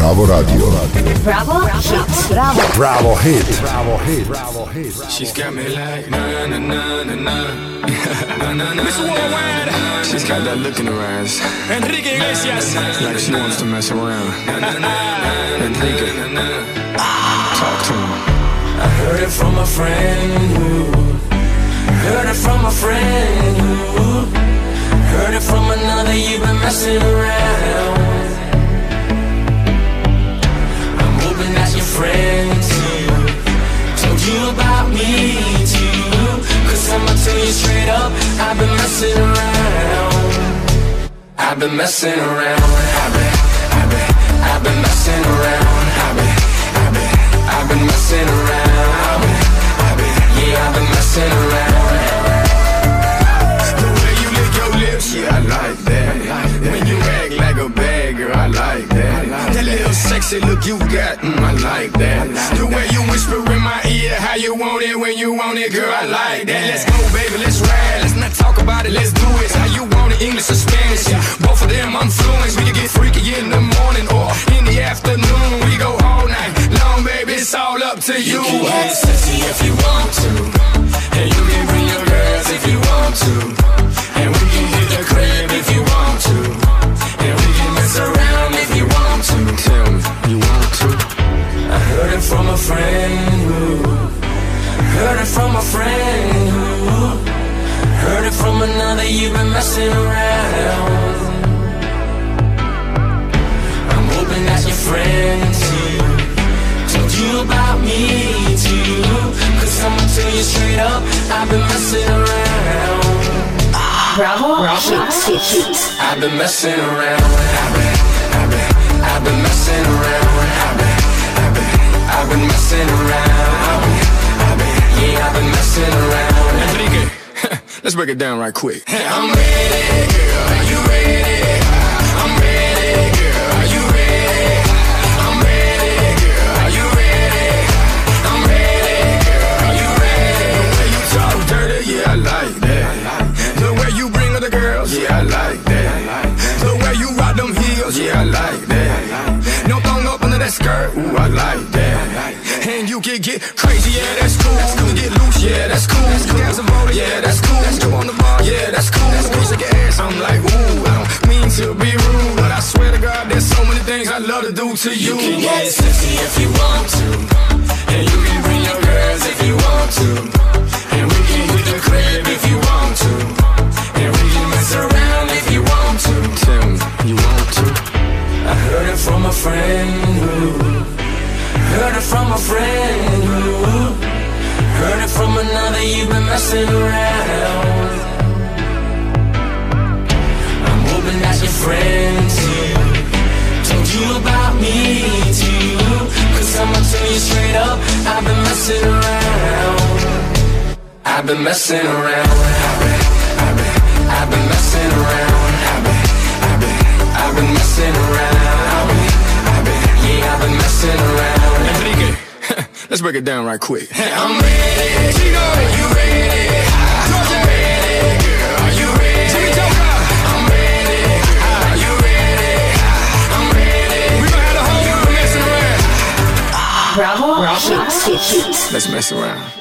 Bravo Radio. Bravo Hit. Bravo Hit. She's got me like na na na na na na na na. She's got that look in her eyes. Enrique Iglesias. Like she wants to mess around. Enrique, talk to him. I heard it from a friend who heard it from a friend who heard it from another. You've been messing around. I'm hoping that your friend too told you about me too. Cause I'ma tell you straight up, I've been messing around. I've been messing around. I've been messing around. I've been messing around. Yeah, I've been messing around. The way you lick your lips, yeah, I like that. When you act like a bad girl, I like that. That little sexy look you got, I like that. The way you whisper in my ear, how you want it when you want it, girl, I like that. Let's go, baby, let's ride. Let's not talk about it, let's do it. How you want it, English or Spanish? Yeah, both of them I'm fluent. We can get freaky in the morning or in the afternoon. We go all night long, baby, it's all up to you. You can get sexy if you want to, and you can bring your girls if you want to, and we can hit the crib if you want to, and we can mess around if you want to. Tell me, you want to? I heard it from a friend who heard it from a friend who heard it from another. You've been messing around. I'm hoping that your friend too told you about me too. Cause I'ma tell you straight up, I've been messing around. Bravo Hit. I've been messing around. I've been messing around. I've been messing around. Yeah, I've been messing around. Enrique, let's break it down right quick. I'm ready, girl, are you ready? I'm ready, girl, are you ready? I'm ready, girl, are you ready? I'm ready, girl, are you ready? The way you talk dirty, yeah, I like that. The way you bring other girls, yeah, I like that. The way you rock them heels, yeah, I like that. No thong up under that skirt, ooh, I like that. And you can get crazy, yeah, that's cool. You get loose, yeah, that's cool. You got some motor, yeah, that's cool. Jump on the bar, yeah, that's cool. You shake your ass, I'm like, ooh, I don't mean to be rude, but I swear to God, there's so many things I love to do to you. You can get sexy if you want to, and you can bring your girls if you want to, and we can hit the crib if you want to, and we can mess around if you want to. Tell me, you want to? I heard it from a friend who heard it from a friend who heard it from another. You've been messing around. I'm hoping that your friend too told you about me too. Cause I'ma tell you straight up, I've been messing around. I've been messing around. I've been messing around. I've been messing around. Yeah, I've been messing around. Enrique, let's break it down right quick. I'm ready, Chino, are you ready? I'm ready, girl, are you ready? I'm ready, girl, are you ready? I'm ready. We gon' have the whole world messing around. Bravo Hit. Let's mess around.